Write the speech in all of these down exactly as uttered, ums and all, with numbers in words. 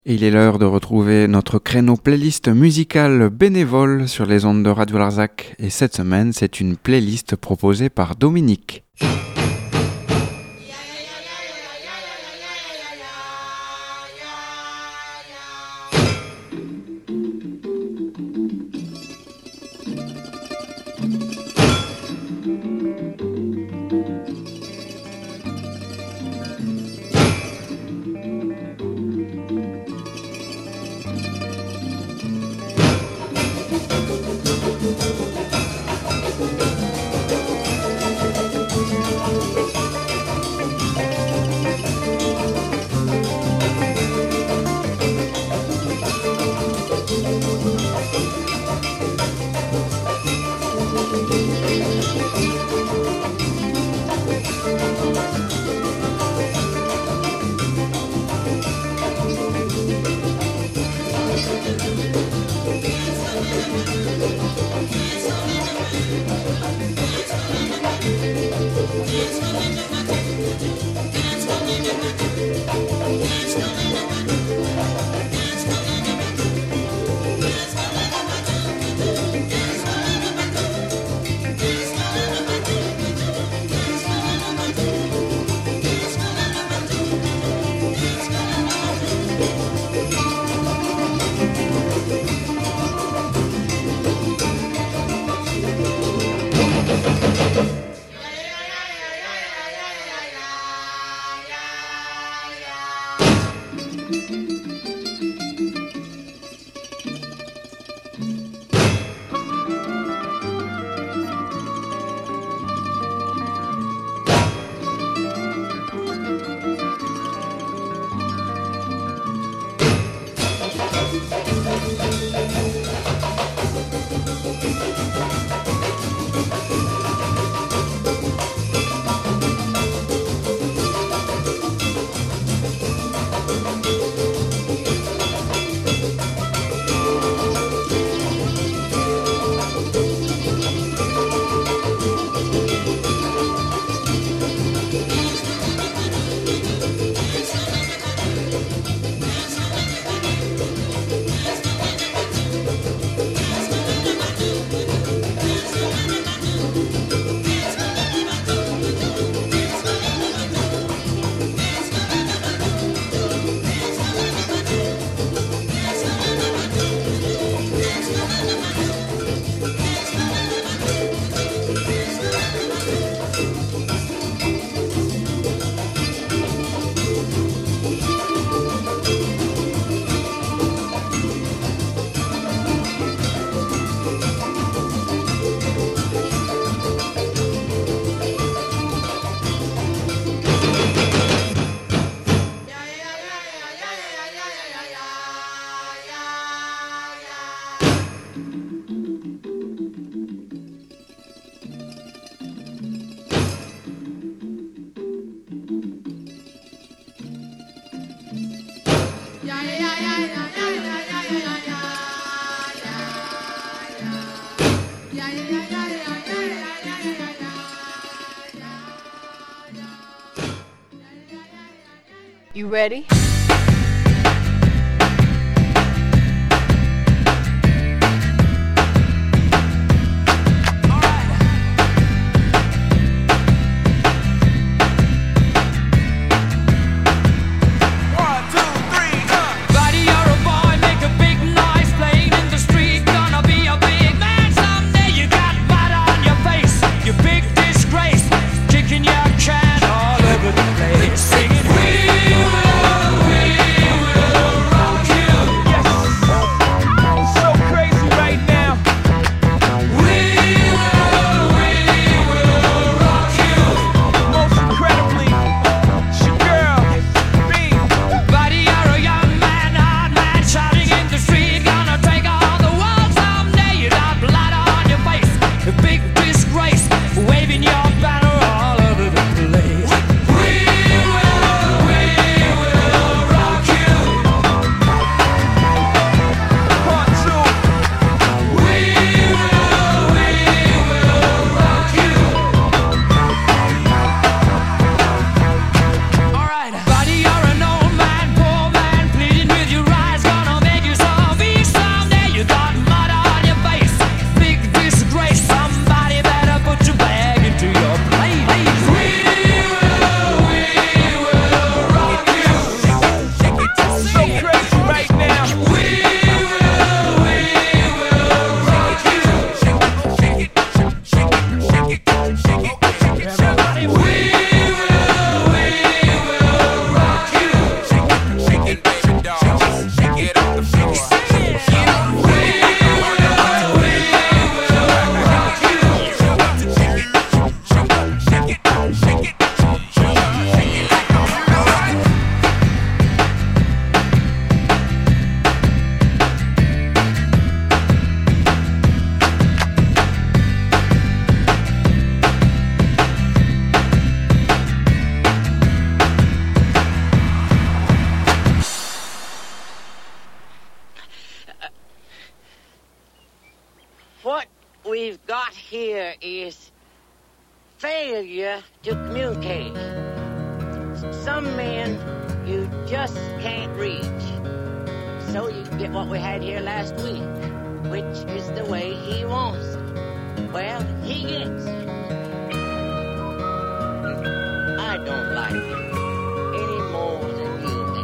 Et il est l'heure de retrouver notre créneau playlist musicale bénévole sur les ondes de Radio Larzac. Et cette semaine, c'est une playlist proposée par Dominique. You ready? Kicking your can all over the place, singing, we will. What we've got here is failure to communicate. Some men you just can't reach. So you get what we had here last week, which is the way he wants it. Well, he gets it. I don't like it any more than you do.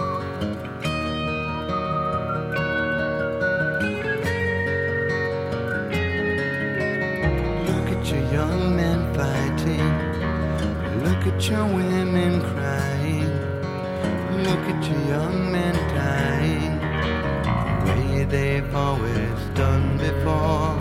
Look at your young men fighting. Look at your women crying. Look at your young men dying the way they've always done before.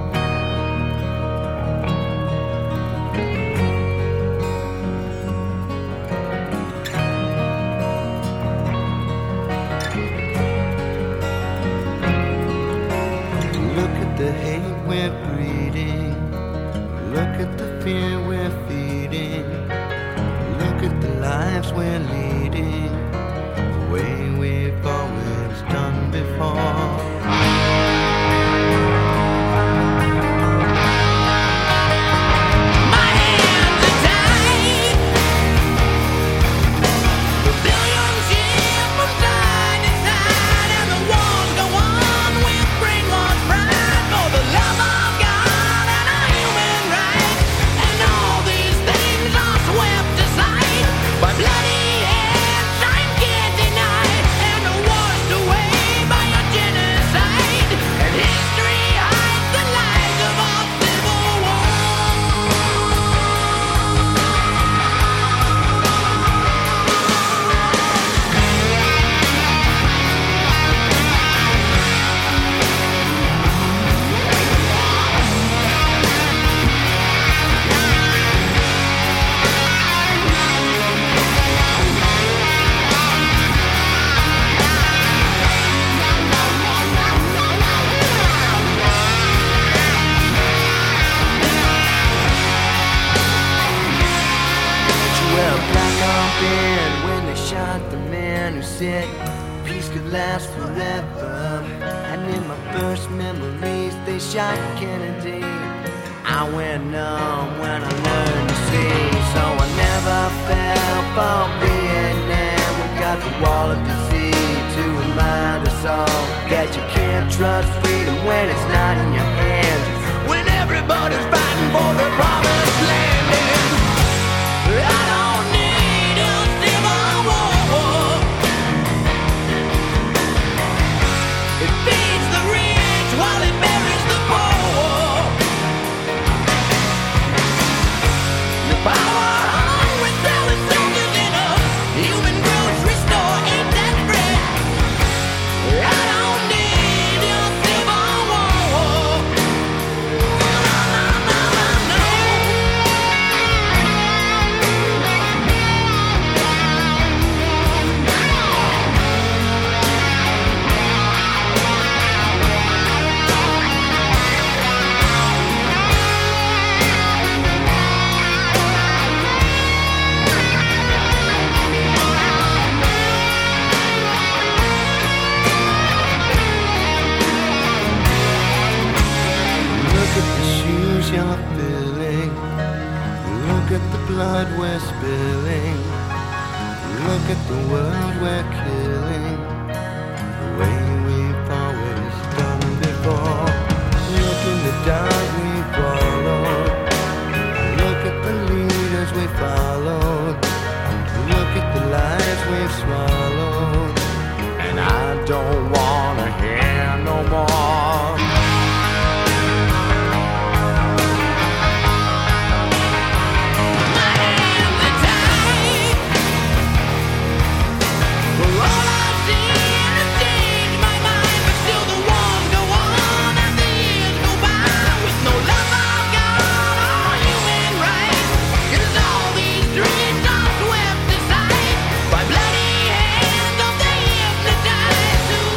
Look at the hate we're breeding. Look at the fear we're feeding. Look at the lives we're leading, the way we've always done before. Said peace could last forever. And in my first memories they shot Kennedy. I went numb when I learned to see. So I never fell for Vietnam. We got the wall of deceit to remind us all that you can't trust freedom when it's not in your hands. When everybody's fighting for the promised land. And I don't need a civil war. It feeds the rich while it buries the poor. The power hungry selling soldiers in a human grocery store ain't that bread. I don't need a civil war. No, no, no, no, no. Look at the shoes you're filling. Look at the blood we're spilling. Look at the world we're killing, the way we've always done before. Look in the dark we followed. Look at the leaders we followed. Look at the lies we've swallowed. And I don't wanna hear no more. By bloody hands of the hypnotized.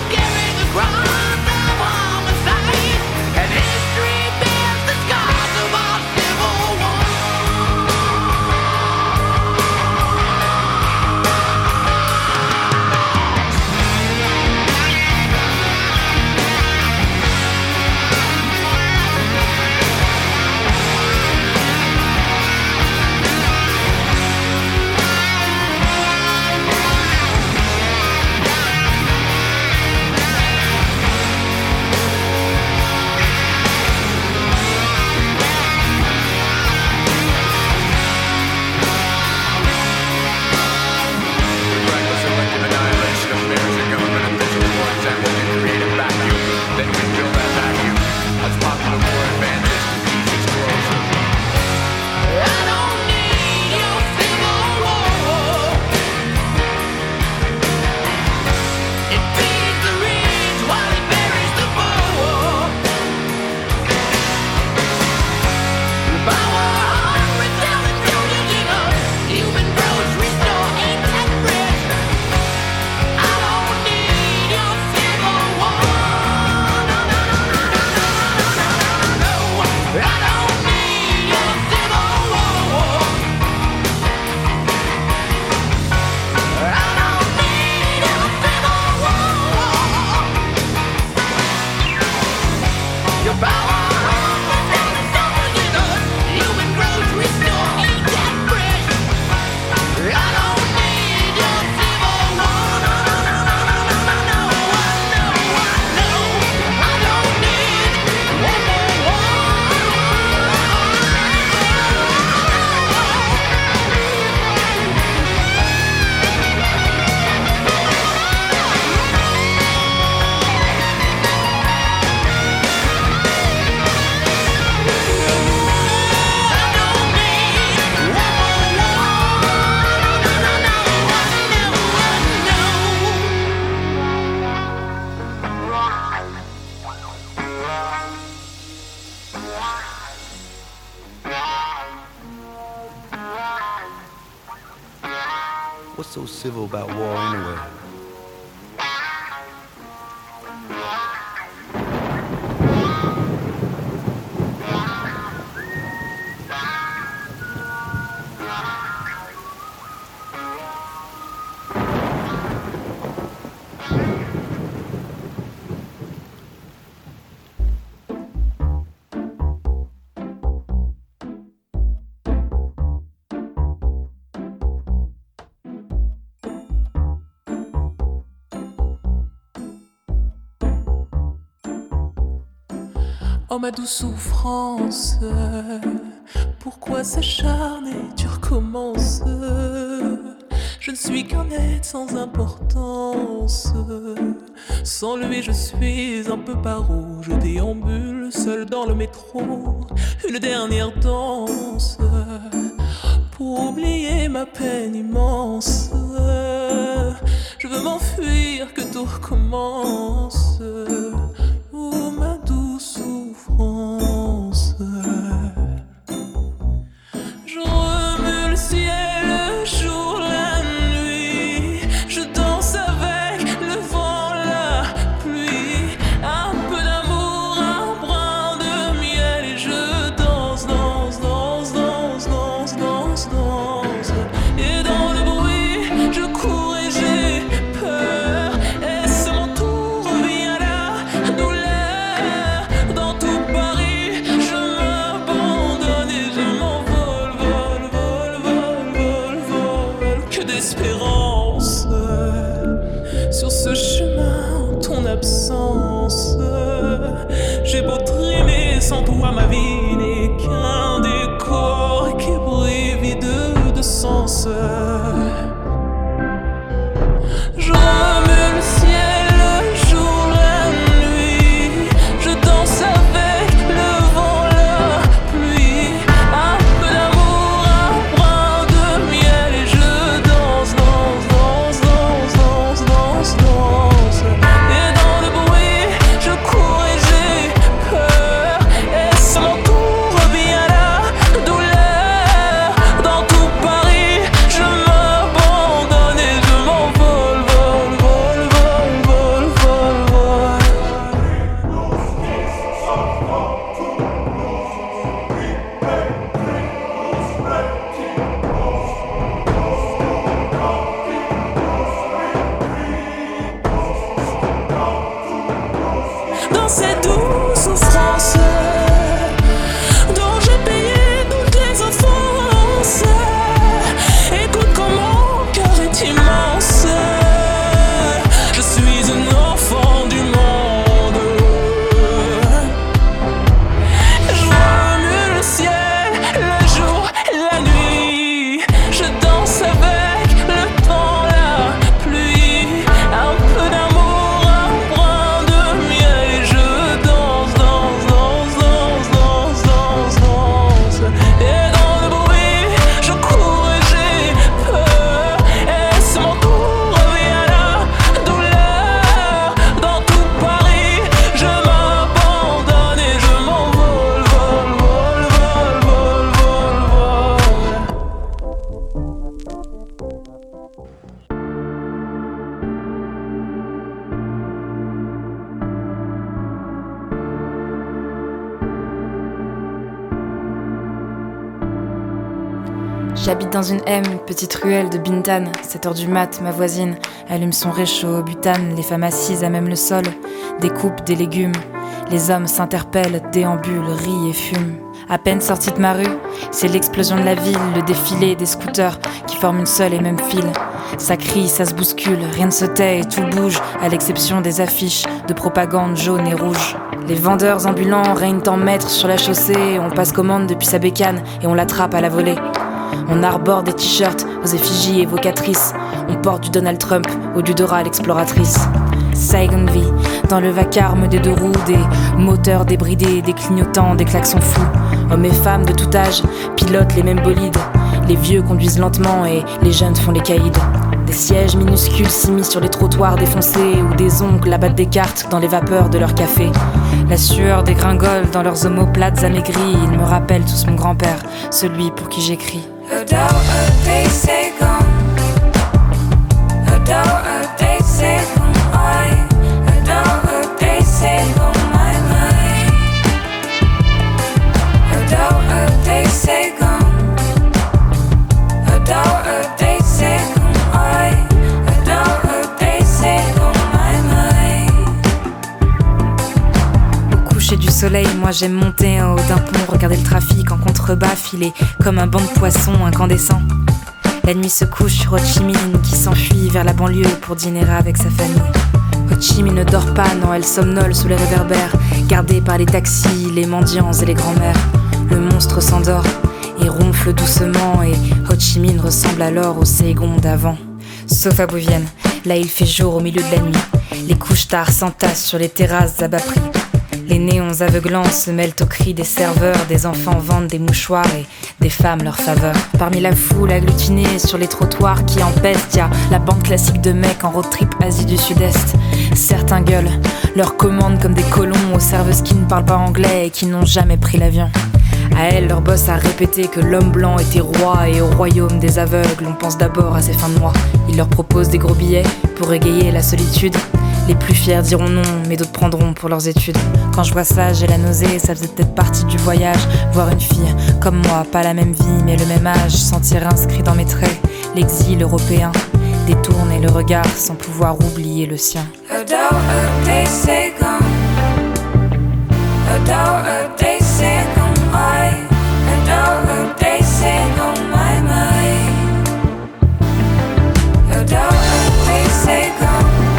so civil about war anyway? Oh ma douce souffrance, pourquoi s'acharner, tu recommences? Je ne suis qu'un être sans importance. Sans lui je suis un peu paro. Je déambule seul dans le métro. Une dernière danse pour oublier ma peine immense. Je veux m'enfuir, que tout recommence. Oh ma douce souffrance. Je remue le ciel, le jour, la nuit. Je danse avec le vent, la pluie. Un peu d'amour, un brin de miel. Et je danse, danse, danse, danse, danse, danse, danse. Et dans le bruit, je cours et j'ai peur. Est-ce mon tour, revient la douleur. Dans tout Paris, je m'abandonne et je m'envole, vol, vol, vol, vol, vol. Que d'espérance sur ce chemin, en ton absence. J'ai beau trimer, sans toi ma vie n'est qu'un décor qui brille vide de sens. Je remue le ciel, le jour, la nuit. Je danse avec le vent, la pluie. Un peu d'amour, un brin de miel. Et je danse, danse, danse, danse, danse, danse, danse. Et dans le bruit, je cours et j'ai peur. Est-ce mon tour, revient la douleur. Dans tout Paris, je m'abandonne et je m'envole, vol, vol, vol, vol, vol, vol. Dans cette douce souffrance dont j'ai payé toutes les offenses. Écoute comme mon cœur est immense. Je suis un enfant du monde. Je remue le ciel, le jour, la nuit. Je danse avec le temps, la pluie. Un peu d'amour, un brin de miel. Et je danse, danse, danse, danse, danse, danse, danse. Et dans le bruit, je cours et j'ai peur. Est-ce mon tour, revient la douleur. Dans tout Paris, je m'abandonne et je m'envole, vol, vol, vol, vol, vol, vol. J'habite dans une M, petite ruelle de Bintan. sept heures du mat, ma voisine allume son réchaud au butane. Les femmes assises à même le sol découpent des légumes. Les hommes s'interpellent, déambulent, rient et fument. À peine sortie de ma rue, c'est l'explosion de la ville, le défilé des scooters qui forment une seule et même file. Ça crie, ça se bouscule, rien ne se tait et tout bouge, à l'exception des affiches de propagande jaune et rouge. Les vendeurs ambulants règnent en maîtres sur la chaussée. On passe commande depuis sa bécane et on l'attrape à la volée. On arbore des t-shirts aux effigies évocatrices. On porte du Donald Trump au lieu d'Ora l'exploratrice. Saigon vie, dans le vacarme des deux roues, des moteurs débridés, des clignotants, des klaxons fous. Hommes et femmes de tout âge pilotent les mêmes bolides. Les vieux conduisent lentement et les jeunes font les caïds. Des sièges minuscules s'immiscent sur les trottoirs défoncés, où des oncles abattent des cartes dans les vapeurs de leur café. La sueur dégringole dans leurs omoplates amaigris. Ils me rappellent tous mon grand-père, celui pour qui j'écris. Without a day, say gone. soleil, moi j'aime monter en haut d'un pont, regarder le trafic en contrebas, filer comme un banc de poissons incandescents. La nuit se couche sur Ho Chi Minh qui s'enfuit vers la banlieue pour dîner avec sa famille. Ho Chi Minh ne dort pas, non, elle somnole sous les réverbères, gardée par les taxis, les mendiants et les grands-mères. Le monstre s'endort et ronfle doucement et Ho Chi Minh ressemble alors au Saigon d'avant. Sauf à Bouvienne, là il fait jour au milieu de la nuit. Les couches-tard s'entassent sur les terrasses à bas prix. Les néons aveuglants se mêlent aux cris des serveurs, des enfants vendent des mouchoirs et des femmes leur faveur. Parmi la foule agglutinée sur les trottoirs qui empestent, y'a la bande classique de mecs en road trip Asie du Sud-Est. Certains gueulent, leur commandent comme des colons aux serveuses qui ne parlent pas anglais et qui n'ont jamais pris l'avion. À elle, leur boss a répété que l'homme blanc était roi et au royaume des aveugles, on pense d'abord à ses fins de mois. Il leur propose des gros billets pour égayer la solitude. Les plus fiers diront non, mais d'autres prendront pour leurs études. Quand je vois ça, j'ai la nausée, ça faisait peut-être partie du voyage. Voir une fille comme moi, pas la même vie, mais le même âge, sentir inscrit dans mes traits l'exil européen, détourner le regard sans pouvoir oublier le sien. Adore a day say gone. Adore a day say gone. I adore a day say gone. My mind. Adore a day say gone.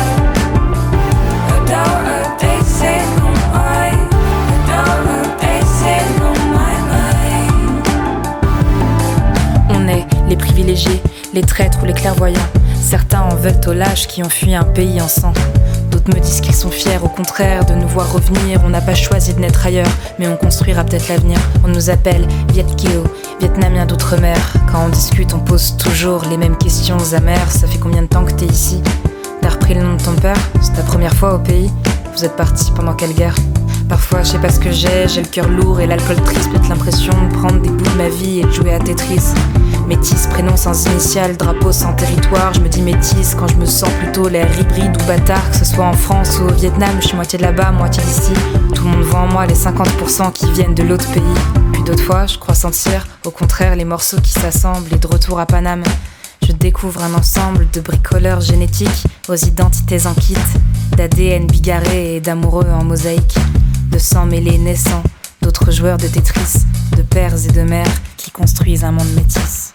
On est les privilégiés, les traîtres ou les clairvoyants. Certains en veulent au lâche qui ont fui un pays en sang. D'autres me disent qu'ils sont fiers, au contraire, de nous voir revenir. On n'a pas choisi de naître ailleurs, mais on construira peut-être l'avenir. On nous appelle Viet Kieu, Vietnamiens d'outre-mer. Quand on discute, on pose toujours les mêmes questions amères. Ça fait combien de temps que t'es ici ? T'as repris le nom de ton père ? C'est ta première fois au pays ? Vous êtes parti pendant quelle guerre ? Parfois, je sais pas ce que j'ai, j'ai le cœur lourd et l'alcool triste, peut-être l'impression de prendre des bouts de ma vie et de jouer à Tetris. Métis, prénom sans initiale, drapeau sans territoire. Je me dis métis quand je me sens plutôt l'air hybride ou bâtard. Que ce soit en France ou au Vietnam, je suis moitié de là-bas, moitié d'ici. Tout le monde voit en moi les cinquante pour cent qui viennent de l'autre pays. Puis d'autres fois, je crois sentir, au contraire, les morceaux qui s'assemblent et de retour à Paname. Je découvre un ensemble de bricoleurs génétiques aux identités en kit, d'A D N bigarré et d'amoureux en mosaïque, de sang mêlé naissant, d'autres joueurs de Tetris, de pères et de mères qui construisent un monde métis.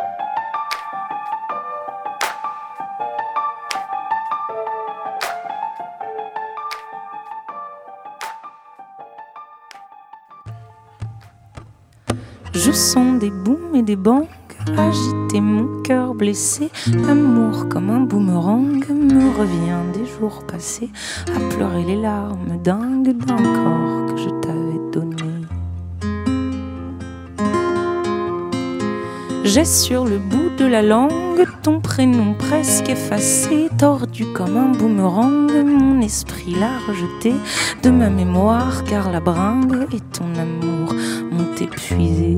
Je sens des booms et des bangs agiter mon cœur blessé. L'amour comme un boomerang me revient des jours passés, à pleurer les larmes dingues d'un corps que je t'avais donné. J'ai sur le bout de la langue ton prénom presque effacé, tordu comme un boomerang. Mon esprit l'a rejeté de ma mémoire, car la bringue et ton amour m'ont épuisé.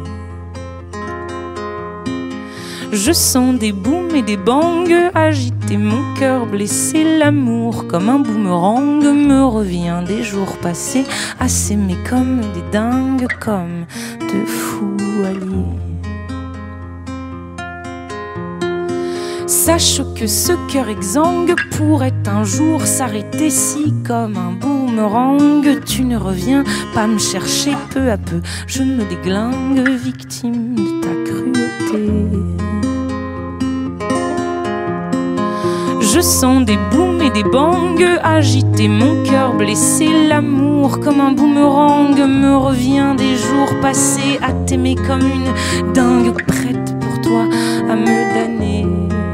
Je sens des booms et des bangs agiter mon cœur blessé. L'amour comme un boomerang me revient des jours passés, à s'aimer comme des dingues, comme de fous alliés. Sache que ce cœur exsangue pourrait un jour s'arrêter si, comme un boomerang, tu ne reviens pas me chercher. Peu à peu, je me déglingue, victime de ta cruauté. Je sens des booms et des bangs agiter mon cœur blessé. L'amour comme un boomerang me revient des jours passés, à t'aimer comme une dingue prête pour toi à me damner.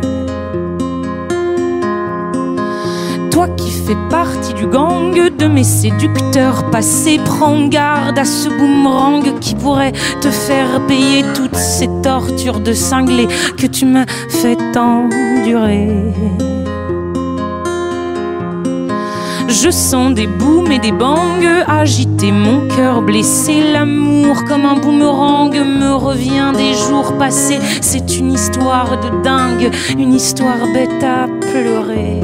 Toi qui fais partie du gang de mes séducteurs passés, prends garde à ce boomerang qui pourrait te faire payer toutes ces tortures de cinglé que tu m'as fait endurer. Je sens des booms et des bangs agiter mon cœur blessé. L'amour comme un boomerang me revient des jours passés. C'est une histoire de dingue, une histoire bête à pleurer.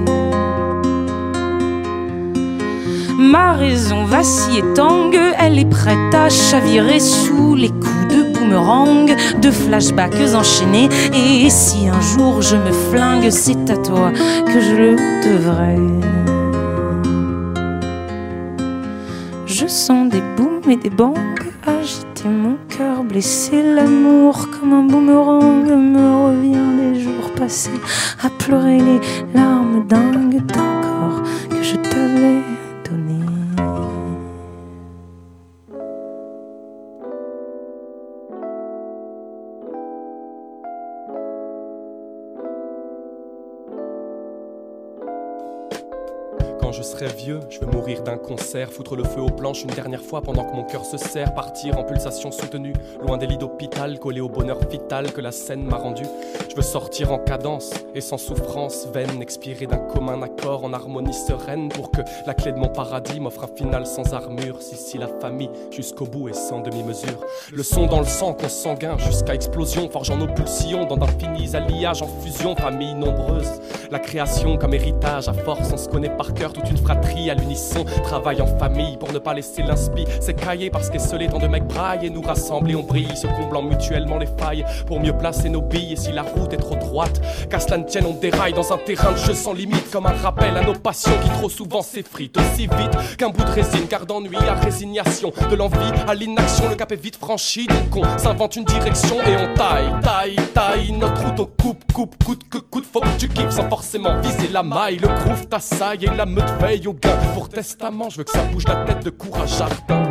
Ma raison vacille et tangue, elle est prête à chavirer sous les coups de boomerang, de flashbacks enchaînés. Et si un jour je me flingue, c'est à toi que je le devrais. Je Je sens des booms et des bangs agiter mon cœur, blesser l'amour comme un boomerang. Me revient les jours passés à pleurer les larmes dingues d'un corps que je t'avais donné. Quand je serai vieux, je veux mourir d'un concert, foutre le feu aux planches une dernière fois pendant que mon cœur se serre, partir en pulsation soutenue, loin des lits d'hôpital, collé au bonheur vital que la scène m'a rendu. Je veux sortir en cadence et sans souffrance vaine, expirer d'un commun accord en harmonie sereine pour que la clé de mon paradis m'offre un final sans armure. Si si la famille jusqu'au bout et sans demi-mesure, le son dans le sang consanguin jusqu'à explosion, forgeant nos pulsions dans d'infinis alliages en fusion, famille nombreuse, la création comme héritage à force on se connaît par cœur. Toute une fratrie à l'unisson, travaille en famille pour ne pas laisser l'inspi s'écailler parce qu'esselés tant de mecs braillent et nous rassembler on brille, se comblant mutuellement les failles pour mieux placer nos billes. Et si la route est trop droite, qu'à cela ne tienne on déraille dans un terrain de jeu sans limite, comme un rappel à nos passions qui trop souvent s'effritent aussi vite qu'un bout de résine, car d'ennui à résignation, de l'envie à l'inaction, le cap est vite franchi, donc on s'invente une direction et on taille, taille, taille notre route, on coupe, coupe, coûte que coûte, faut que tu kiffes sans forcément viser la maille, le groove t'assaille et la meute veille au gain. Pour testament, je veux que ça bouge la tête de courage jardin.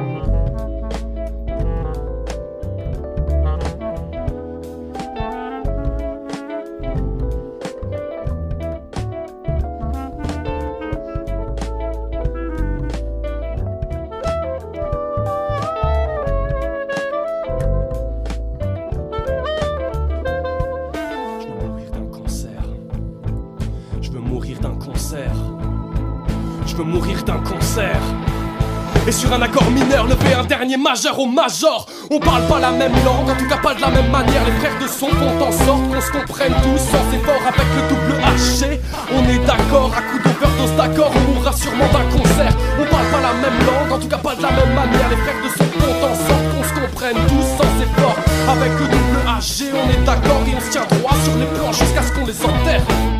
Je veux mourir d'un concert. Et sur un accord mineur, lever un dernier majeur au major. On parle pas la même langue, en tout cas pas de la même manière. Les frères de son font en sorte qu'on se comprenne tous sans effort avec le double H. On est d'accord, à coup d'overdose d'accord, on mourra sûrement d'un concert. On parle pas la même langue, en tout cas pas de la même manière. Les frères de son font en sorte qu'on se comprenne tous sans effort avec le double H. On est d'accord et on se tient droit sur les planches jusqu'à ce qu'on les enterre.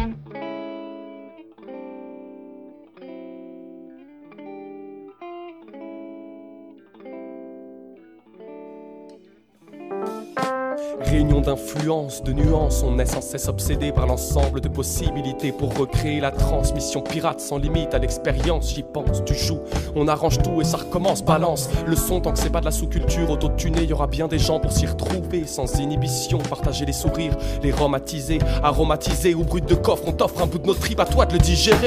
Réunion d'influence, de nuances, on est sans cesse obsédé par l'ensemble de possibilités pour recréer la transmission pirate sans limite à l'expérience. J'y pense, tu joues, on arrange tout et ça recommence, balance le son tant que c'est pas de la sous-culture auto-tunée. Y aura bien des gens pour s'y retrouver sans inhibition, partager les sourires, les romatiser, aromatiser ou brut de coffre. On t'offre un bout de notre trip, à toi de le digérer.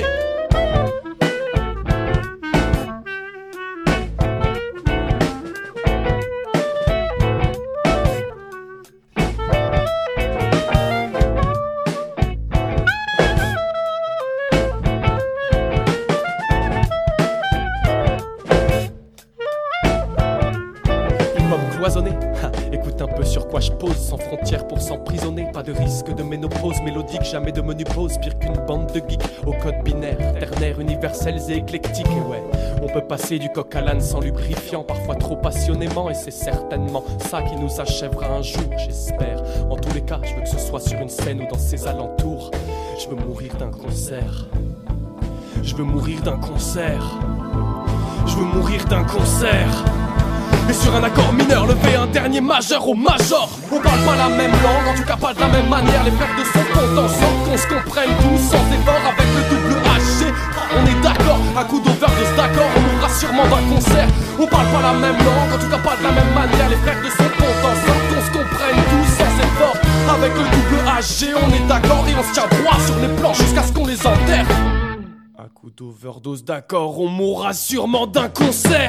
Écoute un peu sur quoi je pose, sans frontières pour s'emprisonner. Pas de risque de ménopause mélodique, jamais de menu pause. Pire qu'une bande de geeks au code binaire, ternaire, universels et éclectiques. Et ouais, on peut passer du coq à l'âne sans lubrifiant, parfois trop passionnément. Et c'est certainement ça qui nous achèvera un jour, j'espère. En tous les cas, je veux que ce soit sur une scène ou dans ses alentours. Je veux mourir d'un concert. Je veux mourir d'un concert. Je veux mourir d'un concert. Et sur un accord mineur, lever un dernier majeur au major. On parle pas la même langue, en tout cas pas de la même manière. Les frères de son font en sorte qu'on se comprenne tous sans effort avec le double H. On est d'accord, à coup d'overdose d'accord, on mourra sûrement d'un concert. On parle pas la même langue, en tout cas pas de la même manière. Les frères de son font en sorte qu'on se comprenne tous sans effort avec le double H. On est d'accord et on se tient droit sur les planches jusqu'à ce qu'on les enterre. À coup d'overdose d'accord, on mourra sûrement d'un concert.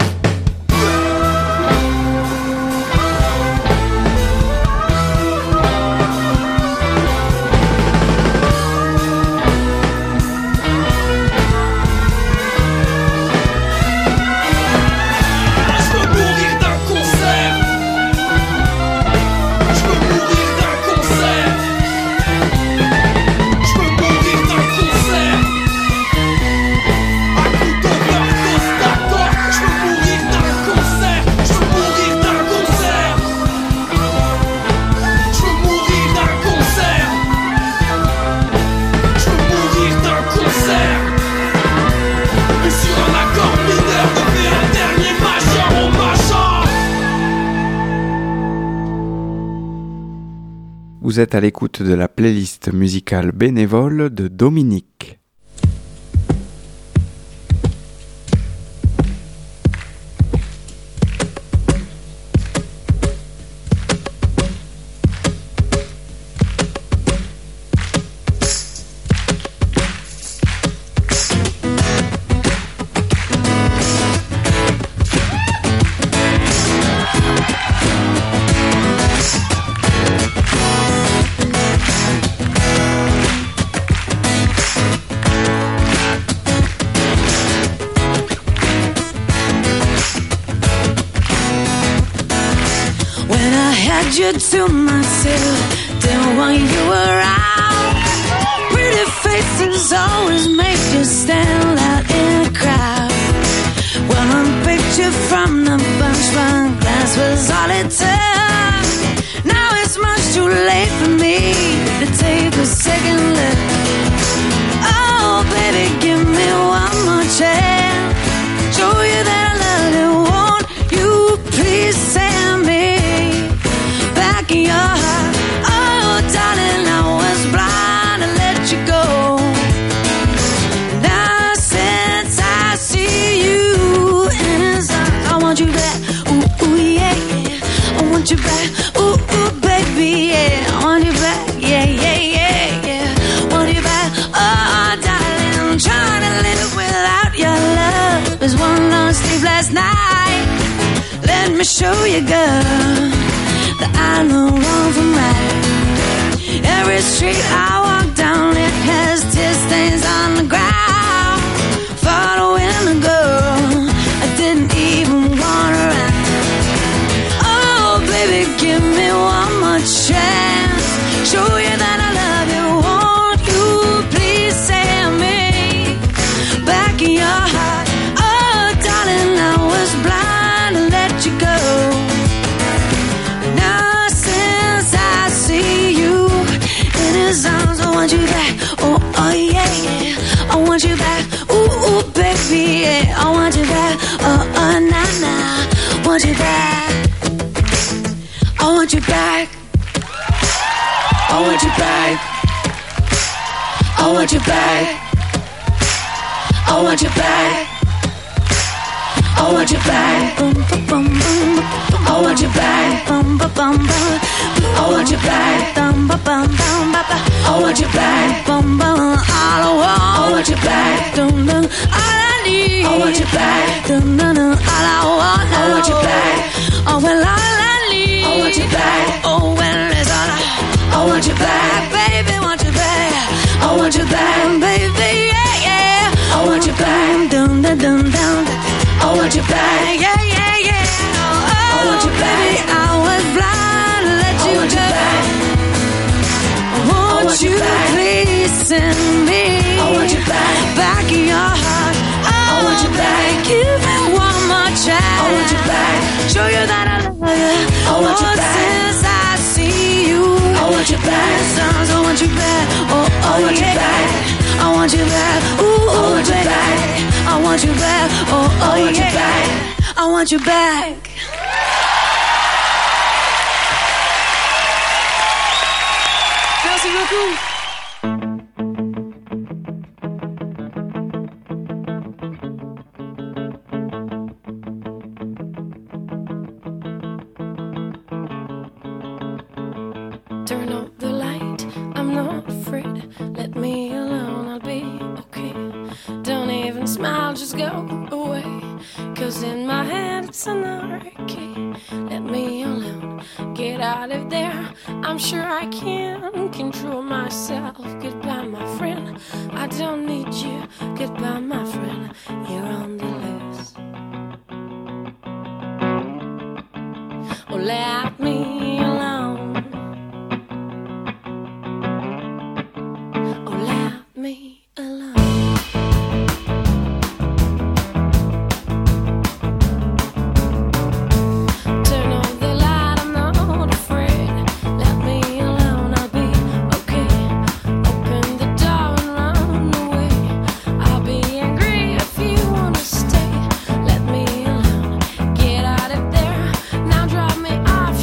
Mourir d'un Vous êtes à l'écoute de la playlist musicale bénévole de Dominique. You to myself, didn't want you around. Pretty faces always make you stand out in a crowd. Well, I'm pictured from the bunch, one glance was all it took. Now it's much too late for me to take a second look. Oh, baby, give me one more chance. Show you that I love you. Won't you please send me back in your heart? Oh, darling, I was blind to let you go. Now since I see you in his arms, I want you back. Ooh, ooh, yeah, yeah. I want you back. Ooh, ooh, baby, yeah. I want you back. Yeah, yeah, yeah, yeah. Want you back. Oh, darling, I'm trying to live without your love. There's one long sleepless night. Let me show you, girl, that I know wrong from right. Every street I walk down, it has tear stains on the ground. Thought a winter girl, I didn't even want her out. Oh, baby, give me one more chance. Show you that I love you. Won't you please send me back in your heart? Oh, darling, I was blind to let you go. Now since I see you in his arms, I want you back. Oh, oh yeah, yeah. I want you back. Ooh, ooh, baby, yeah. I want you back. Oh, oh, nah, nah. Want you back. I want you back. I want you back. I want you back. I want you back. I want you back. I want you back. I want you back. I want you back. All I want you back. All I need. I want you back. All I want. I want you back. Oh well, all I need. I want you back. Oh well, it's all I. I want you back, baby. Want you back. I want you back, baby. Yeah, yeah. I want you back. Dum dum dum dum. I want you back, yeah, yeah, yeah. Oh, I want you back. Baby, I was blind to let you go. Won't want you, you please send me I want you back, back in your heart. I, I want you back. Give me one more chance. I want you back. Show you that I love you. I want you back. Since I see you, I want you back. Songs, I want you back. Oh, oh I want yeah. you back. I want you back. Ooh, I want you back. I want you back. Oh, oh I want yeah. you back. I want you back. Merci beaucoup. Turn up the light, I'm not afraid. Let me alone, I'll be okay. Don't even smile, just go away. Cause in my head it's anarchy. Let me alone, get out of there. I'm sure I can control myself. Goodbye my friend, I don't need you. Goodbye my friend, you're on the list. Oh, let me alone. Me alone. Turn on the light, I'm not afraid. Let me alone, I'll be okay. Open the door and run away. I'll be angry if you wanna stay. Let me alone, get out of there. Now drop me off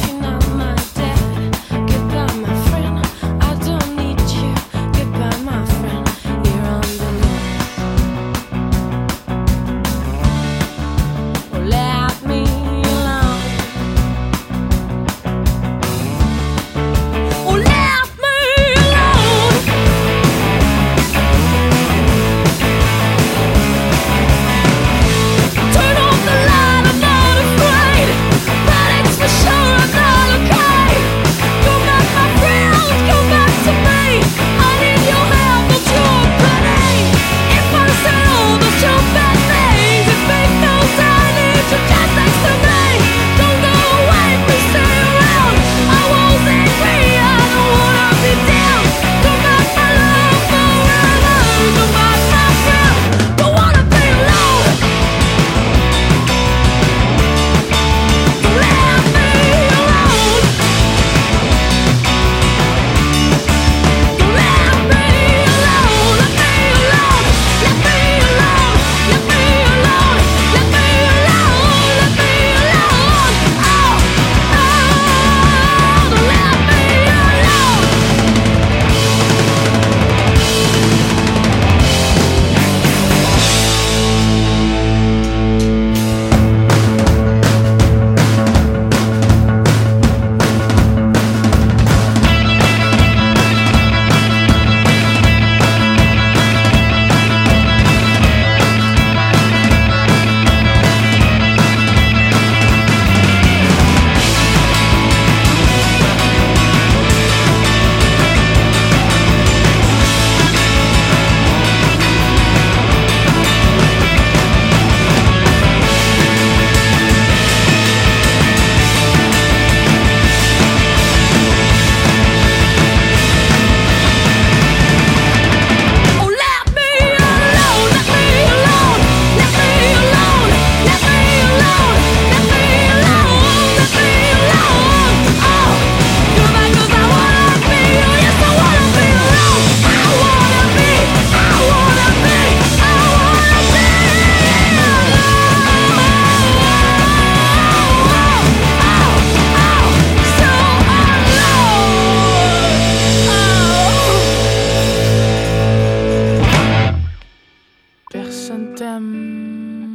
t'aime.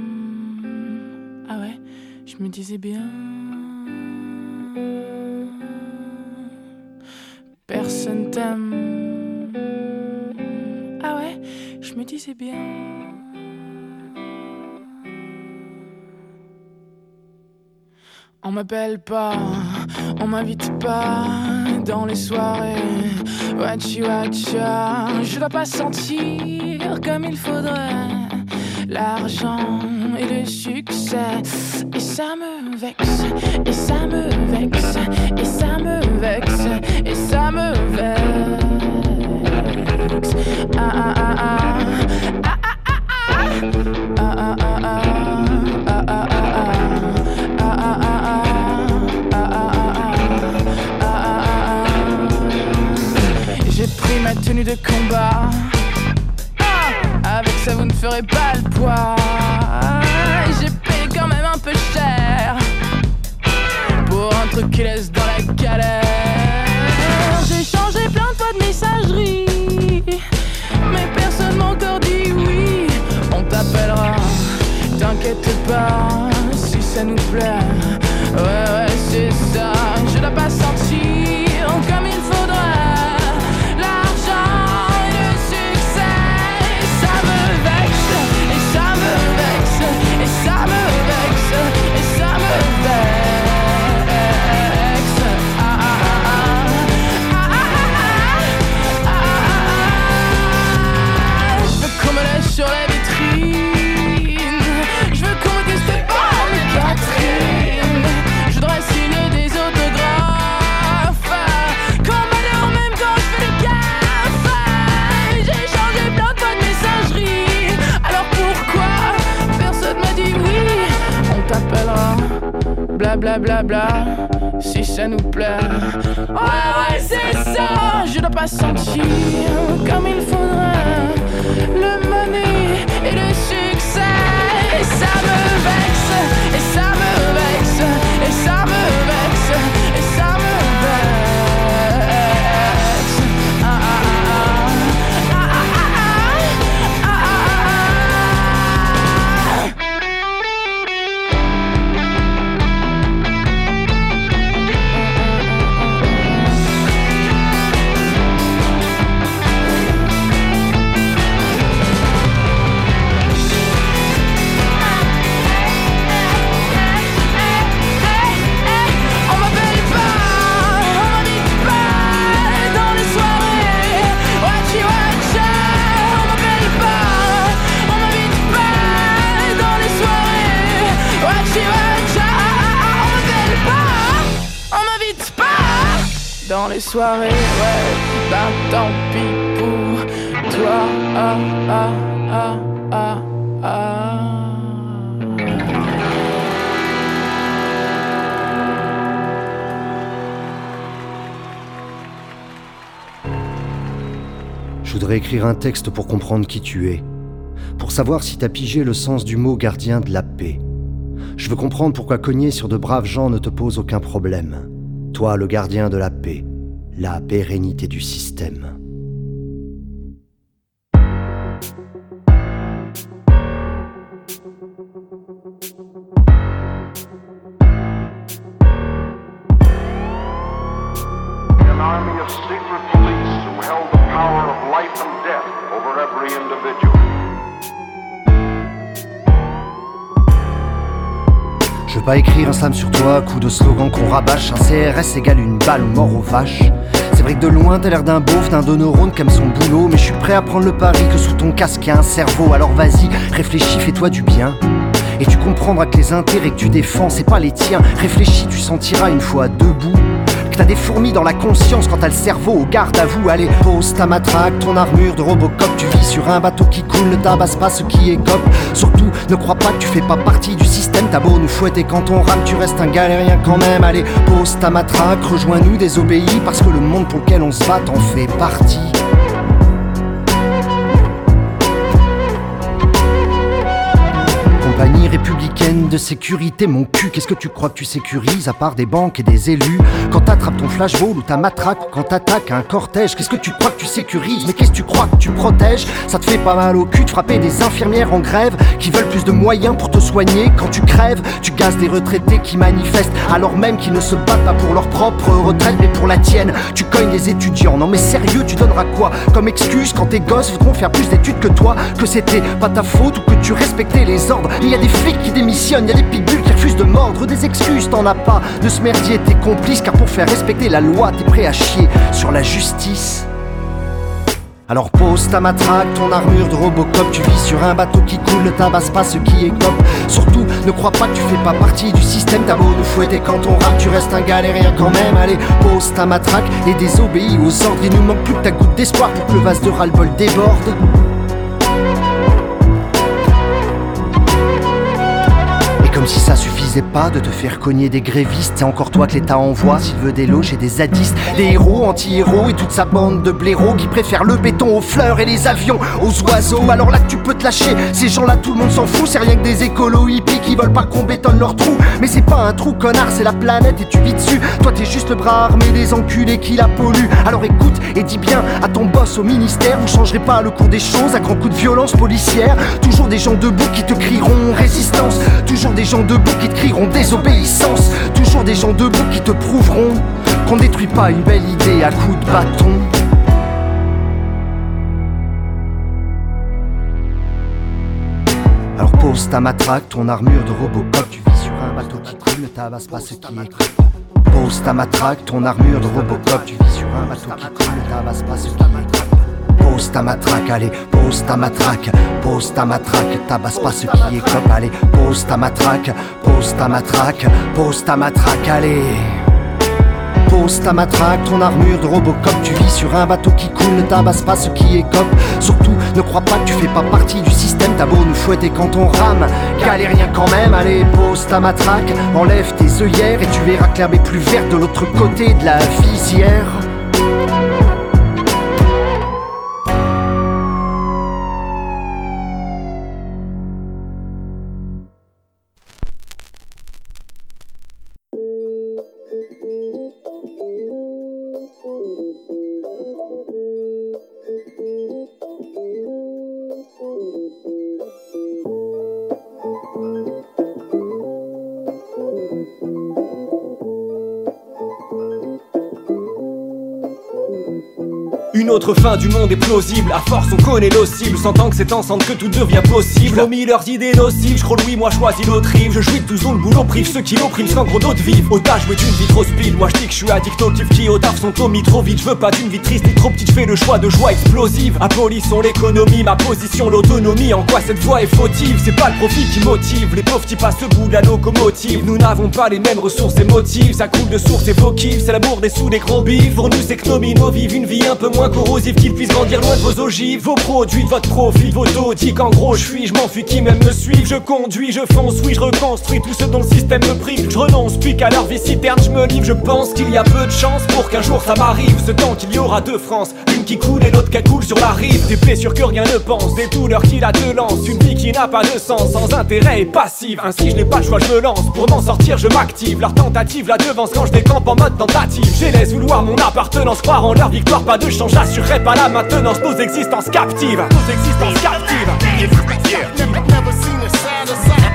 Ah ouais, je me disais bien. Personne t'aime. Ah ouais, je me disais bien. On m'appelle pas, on m'invite pas dans les soirées. Wachi wacha, je dois pas sentir comme il faudrait l'argent et le succès. Et ça me vexe, et ça me vexe, et ça me vexe, et ça me vexe. Ah ah ah ah, ah ah ah ah, ah ah ah ah, ah ah ah ah. J'ai pris ma tenue de combat. Ah, avec ça vous ne ferez pas le poids. J'ai payé quand même un peu cher pour un truc qui laisse dans la galère. J'ai changé plein de fois de messagerie, mais personne m'a encore dit oui. On t'appellera, t'inquiète pas, si ça nous plaît. Ouais ouais c'est ça, je dois pas sentir comme il faudrait l'argent et le succès. Et ça me vexe, et ça me vexe, et ça me vexe, et ça me vexe. Ah ah ah ah, ah ah ah ah. Je veux qu'on me laisse sur la vitrine, je veux qu'on me dise t'es bonne Catherine. Je voudrais signer des autographes, qu'on m'adore même quand je fais des gaffes. J'ai changé plein de fois de messagerie, alors pourquoi personne m'a dit oui? On t'appellera, bla bla bla bla, si ça nous plaît. Ouais ouais c'est ça, je dois pas sentir comme il faudrait le money et le succès. Et ça me vexe, et ça me vexe, et ça me vexe, et ça me vexe. Ah ah ah ah ah ah ah dans les soirées, ouais, ben tant pis pour toi, ah, ah, ah, ah, ah. Je voudrais écrire un texte pour comprendre qui tu es, pour savoir si t'as pigé le sens du mot gardien de la paix. Je veux comprendre pourquoi cogner sur de braves gens ne te pose aucun problème. Toi, le gardien de la paix, la pérennité du système. An army of secret police who held the power of life and death over every individual. Je veux pas écrire un slam sur toi, coup de slogan qu'on rabâche. Un C R S égale une balle mort aux vaches. C'est vrai que de loin t'as l'air d'un beauf, d'un deux neurones qui aime son boulot. Mais je suis prêt à prendre le pari que sous ton casque y a un cerveau. Alors vas-y, réfléchis, fais-toi du bien. Et tu comprendras que les intérêts que tu défends, c'est pas les tiens. Réfléchis, tu sentiras une fois debout que t'as des fourmis dans la conscience quand t'as le cerveau au garde à vous. Allez, pose ta matraque, ton armure de Robocop. Tu vis sur un bateau qui coule, ne tabasse pas ce qui est cop. Surtout, ne crois pas que tu fais pas partie du système. T'as beau nous fouetter quand on rame, tu restes un galérien quand même. Allez, pose ta matraque, rejoins-nous, désobéis, parce que le monde pour lequel on se bat t'en fait partie. Compagnie républicaine de de sécurité, mon cul. Qu'est-ce que tu crois que tu sécurises à part des banques et des élus? Quand t'attrapes ton flashball ou ta matraque, ou quand t'attaques un cortège, qu'est-ce que tu crois que tu sécurises? Mais qu'est-ce que tu crois que tu protèges? Ça te fait pas mal au cul de frapper des infirmières en grève qui veulent plus de moyens pour te soigner. Quand tu crèves, tu gazes des retraités qui manifestent alors même qu'ils ne se battent pas pour leur propre retraite mais pour la tienne. Tu cognes des étudiants, non mais sérieux, tu donneras quoi comme excuse quand tes gosses voudront faire plus d'études que toi? Que c'était pas ta faute ou que tu respectais les ordres? Il y a des flics qui démissionnent, il y a des pitbulls qui refusent de mordre. Des excuses, t'en as pas de ce merdier, t'es complice. Car pour faire respecter la loi, t'es prêt à chier sur la justice. Alors pose ta matraque, ton armure de Robocop. Tu vis sur un bateau qui coule, ne tabasse pas ce qui écope. Surtout, ne crois pas que tu fais pas partie du système. T'as beau nous fouetter quand on rappe, tu restes un galérien quand même. Allez, pose ta matraque et désobéis aux ordres. Il nous manque plus que ta goutte d'espoir pour que le vase de ras-le-bol déborde. Comme si ça suffisait pas de te faire cogner des grévistes. C'est encore toi que l'État envoie s'il veut des loges et des zadistes. Des héros, anti-héros et toute sa bande de blaireaux qui préfèrent le béton aux fleurs et les avions aux oiseaux. Alors là que tu peux te lâcher, ces gens-là tout le monde s'en fout. C'est rien que des écolos hippies qui veulent pas qu'on bétonne leur trou. Mais c'est pas un trou connard, c'est la planète et tu vis dessus. Toi t'es juste le bras armé des enculés qui la polluent. Alors écoute et dis bien à ton boss au ministère, vous changerez pas le cours des choses à grands coups de violence policière. Toujours des gens debout qui te crieront résistance. Toujours des gens debout qui te crieront désobéissance. Toujours des gens debout qui te prouveront qu'on détruit pas une belle idée à coups de bâton. Alors pose ta matraque, ton armure de Robocop. Tu vis sur un bateau qui coule, ne tabasse pas ce qui est. Pose ta matraque, ton armure de Robocop. Tu vis sur un bateau qui coule, ne tabasse pas ce qui est. Pose ta matraque, allez, pose ta matraque, pose ta matraque, tabasse pas ce qui est cop, allez, pose ta matraque, pose ta matraque, pose ta matraque, allez. Pose ta matraque, ton armure de Robocop. Tu vis sur un bateau qui coule, ne tabasse pas ce qui est cop. Surtout, ne crois pas que tu fais pas partie du système. T'as beau nous fouetter quand on rame, galérien quand même. Allez, pose ta matraque, enlève tes œillères et tu verras que l'herbe est plus verte de l'autre côté de la visière. Une autre fin du monde est plausible, à force on connaît nos cibles. Sentant que c'est ensemble que tout devient possible. Vomis leurs idées nocives, je oui moi choisis l'autre rive. Je jouis de tout le boulot prive ceux qui l'oppriment sans gros d'autres vivent. Otage mais d'une vie trop speed, moi je dis que je suis addict au kiff qui au taf sont omis trop vite. Je veux pas d'une vie triste ni trop petite, je fais le choix de joie explosive. Abolissons l'économie, ma position l'autonomie. En quoi cette voie est fautive, c'est pas le profit qui motive. Les pauvres types passent au bout de la locomotive. Nous n'avons pas les mêmes ressources émotives, ça coule de sources évoquives. C'est l'amour des sous des gros bifs. Pour nous c'est que nos minots vivent une vie un peu moins corrosive, qu'ils puissent grandir loin de vos ogives. Vos produits, de votre profit, vos taudis. Qu'en gros je fuis, je m'enfuis, qui même me suivent. Je conduis, je fonce, oui je reconstruis tout ce dont le système me prive. Je renonce plus qu'à leur vie citerne, je me livre. Je pense qu'il y a peu de chance pour qu'un jour ça m'arrive. Ce temps qu'il y aura deux France, une qui coule et l'autre qui coule sur la rive. Des blessures que rien ne pense, des douleurs qui la te lancent. Une vie qui n'a pas de sens, sans intérêt et passive. Ainsi je n'ai pas le choix, je me lance. Pour m'en sortir je m'active, leur tentative la devance quand je décampe en mode tentative. Je laisse vouloir mon appartenance, croire en leur victoire. Pas de chance, j'assurerai pas la maintenance. Nos existences captives, nos existences captives. Never seen a sadder sight.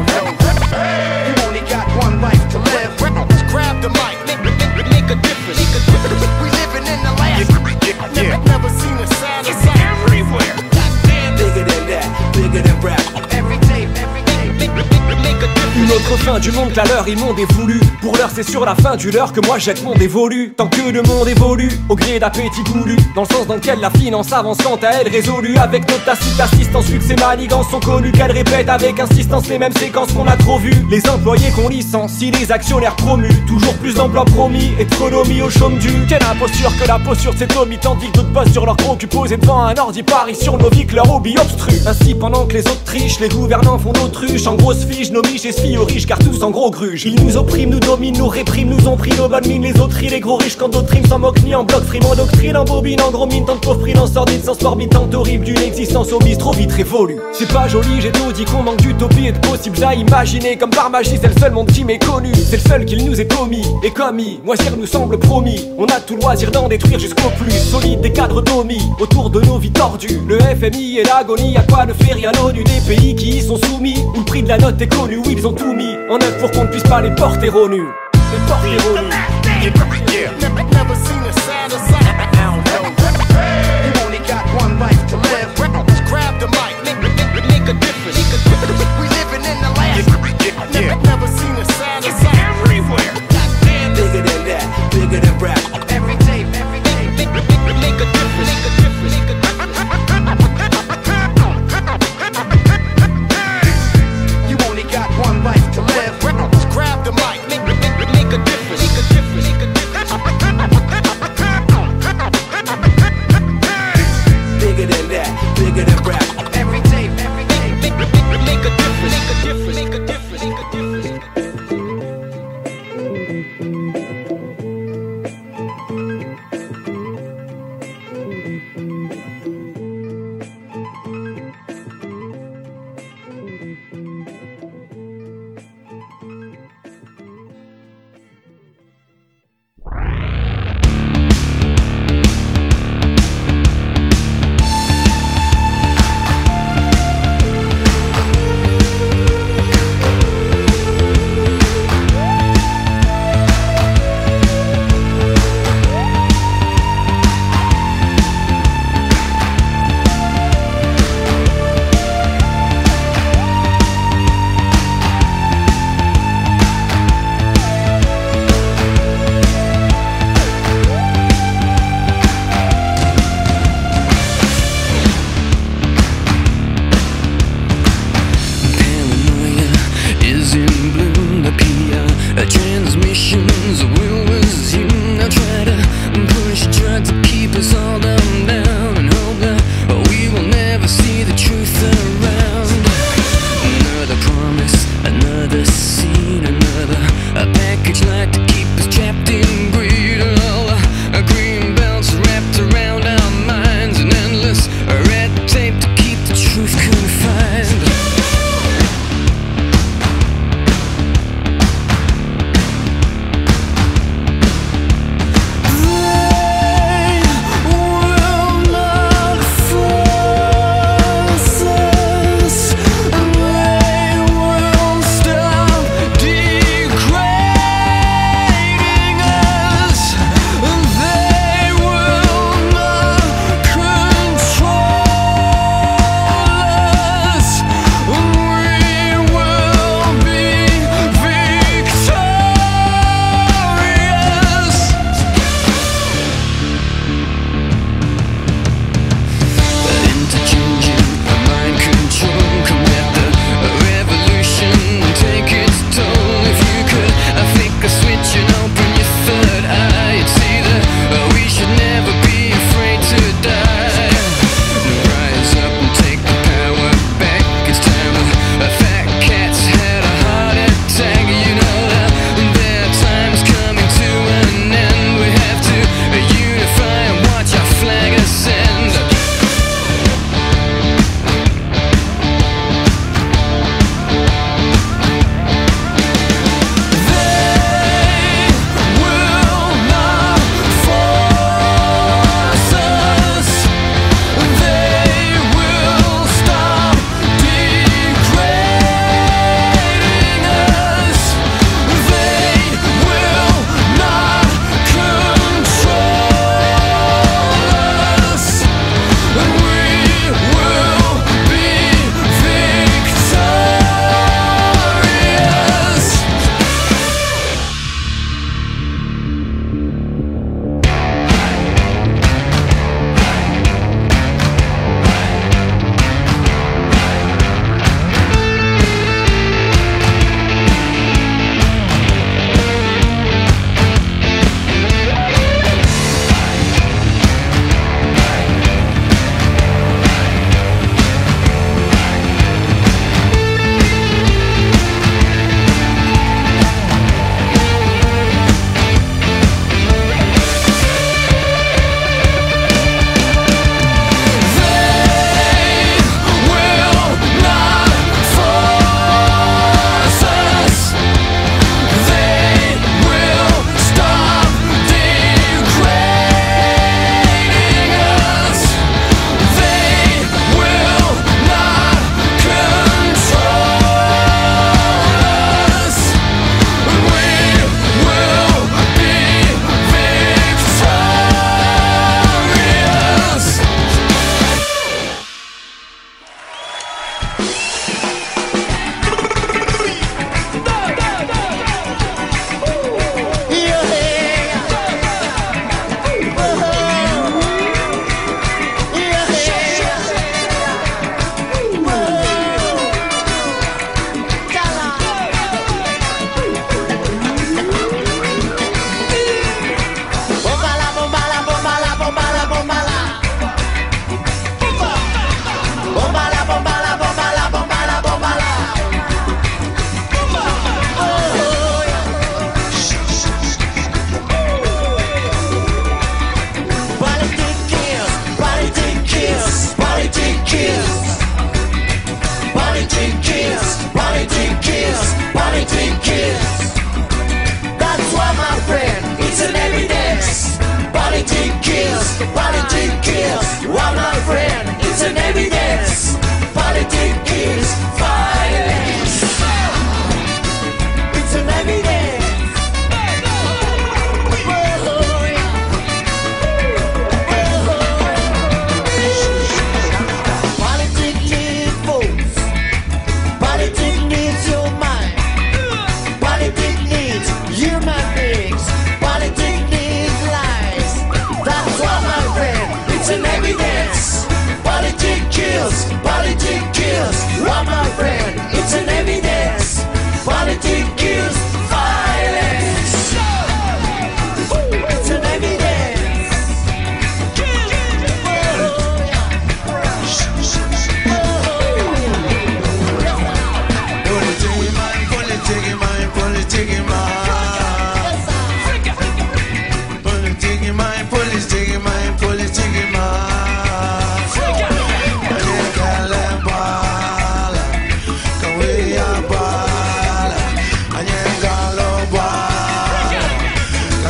You only got one life to live. Just grab the mic, make a difference. We living in the last. Never, never seen a sadder sight. Everywhere. Bigger than that, bigger than rap. Every day, every day, make, make, make a difference. Une autre fin du monde qu'à l'heure ils m'ont dévoulu. Pour l'heure c'est sur la fin du leur que moi jette mon dévolu. Tant que le monde évolue, au gré d'appétit goulu. Dans le sens dans lequel la finance avance quant à elle résolue. Avec notre tacite assistance, vu que ces manigances sont connues. Qu'elle répète avec insistance les mêmes séquences qu'on a trop vues. Les employés qu'on licencie, les actionnaires promus. Toujours plus d'emplois promis, économie au chaume du. Quelle imposture que la posture de cet homme. Tandis que d'autres bossent sur leur gros cul posés devant un ordi Paris sur nos vies que leur hobby obstrue. Ainsi pendant que les autres trichent, les gouvernants font l'autruche. En grosse fiche, nos miches et sphiories riches car tous en gros gruges. Ils nous oppriment, nous dominent, nous répriment, nous ont pris nos bonnes mines. Les autres ils les gros riches quand d'autres rimes s'en moquent ni en bloc frime. En doctrine, en bobine, en gros mine, tant de pauvres pris dans sordide, sans morbide, tant horrible d'une existence omise, trop vite révolue. C'est pas joli, j'ai tout dit qu'on manque d'utopie et de possibles à imaginer. Comme par magie, c'est le seul monde qui m'est connu, c'est le seul qu'il nous est promis. Et commis, moisir nous semble promis. On a tout loisir d'en détruire jusqu'au plus solide des cadres d'omis autour de nos vies tordues. Le F M I et l'agonie, à quoi ne fait rien l'ONU? Des pays qui y sont soumis, où le prix de la note est connu, où ils ont tout mis en œuvre pour qu'on ne puisse pas les porter au nu. Les porter au nu. Never seen a sadder sight. You only got one life to live. Grab the mic, make, make, make a difference. We living in the last. Never, never seen a sadder sight. Everywhere. Bigger than that, bigger than rap. Every day, every day, make, make, make a difference. Make a difference. Make a You only got one life to live. Grab the mic, make, make, make a difference. Make a difference. Make a difference.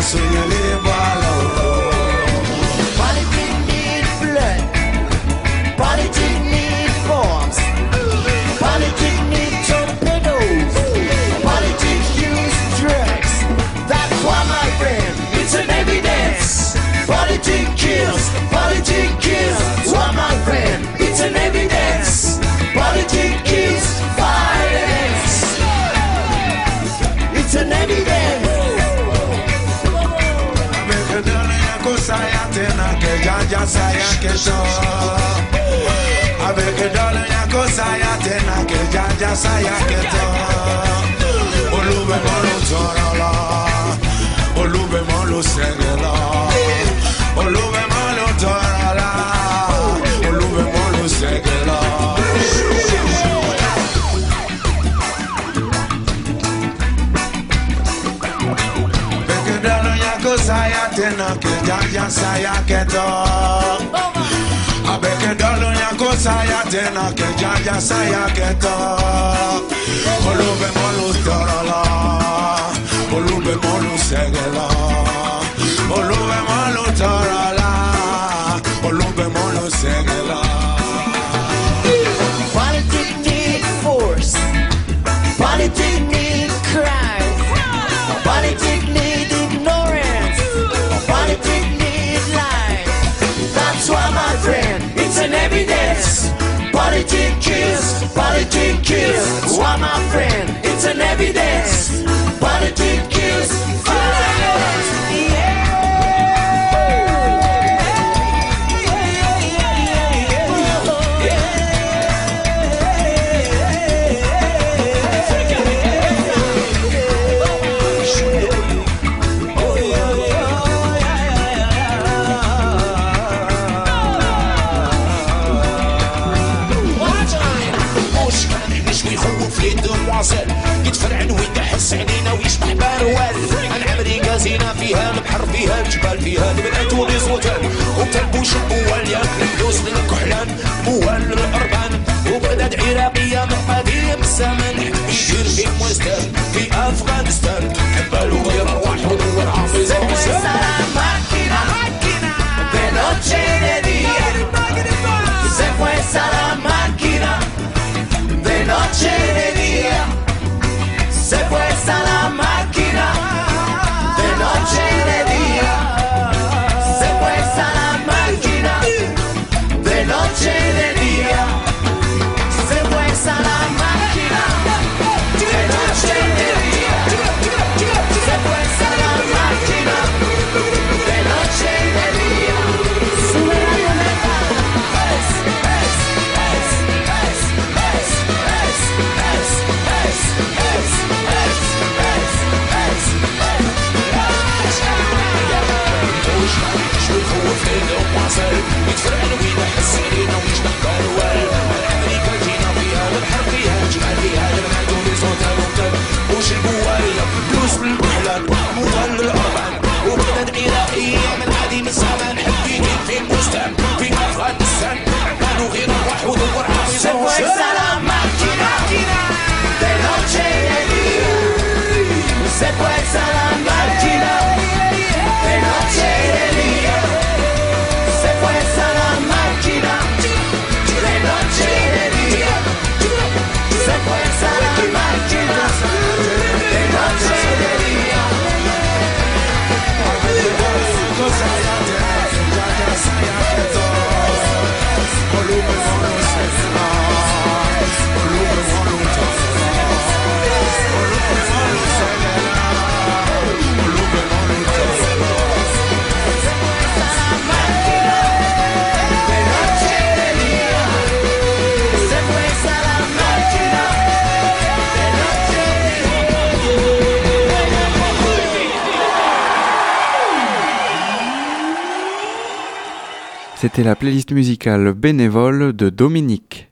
swinging the ball out. Politics need blood. Politics need bombs. Politics need torpedoes. Politics use drugs. That's why, my friend, it's an evidence. Politics kills. Politics kills. Why, my friend, it's an evidence. Politics kills. Violence. It's an evidence. Saya tena ke jaja saya ke so avec dole yako saya tena ke jaja saya ke to olube molo torala olube molo segela olube molo torala olube molo segela saya tena ke jaja saya keto abeke dolo nyako saya tena ke jaja saya keto olube molu torala olube molu segela olube molu torala olube molu segela. Politics need force. Politics need crime. Politics need ignorance. Politics need lies. That's why, my friend, it's an evidence. Politics kills. Politics kills. Why, my friend, it's an evidence. Politics kills. Violence. يتفرعن ويدحس علينا ويشبح باروال. الامريكا زينه فيها البحر فيها الجبال فيها البنات وليزوتان وكلب وشبوال ياكل الفلوس للكحلان موال للاربان وبلاد عراقيه من قديم الزمن يدير في موستان في افغانستان حبال وغير ارواح ودور حافظ Se fue esa la máquina de noche y de día. Se fue esa la máquina de noche y de día. Se fue esa la máquina de noche y de día. Se fue esa la máquina de noche y de día. Se fue esa la máquina de noche y de día. Sube la violeta. يتفرعن ويدحس علينا ويشبح باروال. الامريكا جينا فيها البحر فيها الجبال فيها البنات وليزوتان وش البواليه فلوس للكحلان موال للاربان وبلاد عراقيه من قديم الزمان حبيت في بوستان في افغانستان قالوا غير ارواح ودور حافظ. Se fue esa la máquina de noche y de día. Se fue esa la máquina de noche y de día. Se fue esa la máquina de noche y de día. Se fue esa la máquina de noche y de día. C'était la playlist musicale bénévole de Dominique.